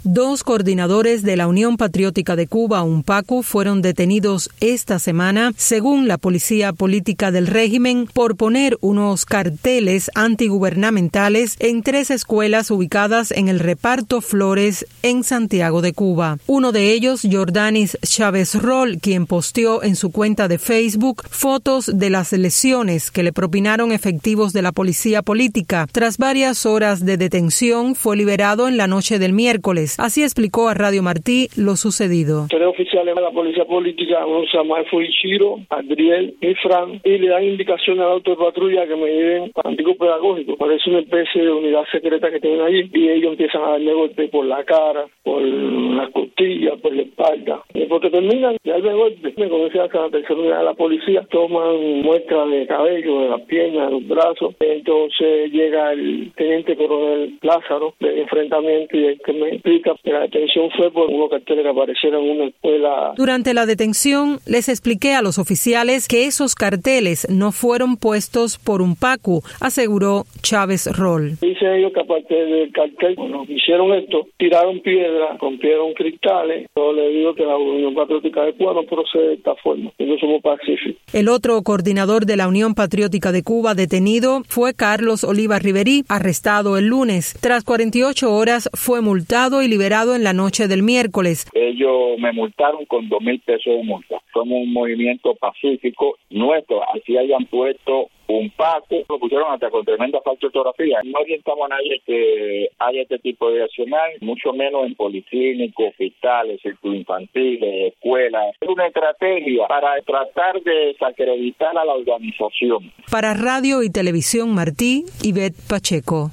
2 coordinadores de la Unión Patriótica de Cuba, UNPACU, fueron detenidos esta semana, según la Policía Política del régimen, por poner unos carteles antigubernamentales en 3 escuelas ubicadas en el Reparto Flores, en Santiago de Cuba. Uno de ellos, Jordanis Chávez Roll, quien posteó en su cuenta de Facebook fotos de las lesiones que le propinaron efectivos de la Policía Política. Tras varias horas de detención, fue liberado en la noche del miércoles. Así explicó a Radio Martí lo sucedido. 3 oficiales de la Policía Política, uno se llama Fuichiro, Adriel y Fran, y le dan indicaciones a la autopatrulla que me lleven a Antico Pedagógico. Parece una especie de unidad secreta que tienen allí, y ellos empiezan a darle golpes por la cara, por las costillas, por la espalda. Y porque terminan de darme golpes, me comienzan a la tercera unidad de la policía, toman muestras de cabello, de las piernas, de los brazos. Entonces llega el teniente coronel Lázaro del enfrentamiento, y el que me explica que la detención fue por unos carteles que aparecieron en una escuela. Durante la detención, les expliqué a los oficiales que esos carteles no fueron puestos por UNPACU, aseguró Chávez Roll. Dicen ellos que aparte del cartel, cuando hicieron esto, tiraron piedras, rompieron cristales. Yo le digo que la Unión Patriótica de Cuba no procede de esta forma, nosotros somos pacíficos. El otro coordinador de la Unión Patriótica de Cuba detenido fue Carlos Oliva Riverí, arrestado el lunes. Tras 48 horas fue multado y liberado en la noche del miércoles. Ellos me multaron con 2,000 pesos de multa. Somos un movimiento pacífico nuestro, así hayan puesto UNPACU, lo pusieron hasta con tremenda falta de ortografía. No orientamos a nadie que haya este tipo de accionar, mucho menos en policlínicos, hospitales, círculos infantiles, escuelas. Es una estrategia para tratar de desacreditar a la organización. Para Radio y Televisión Martí, Ivette Pacheco.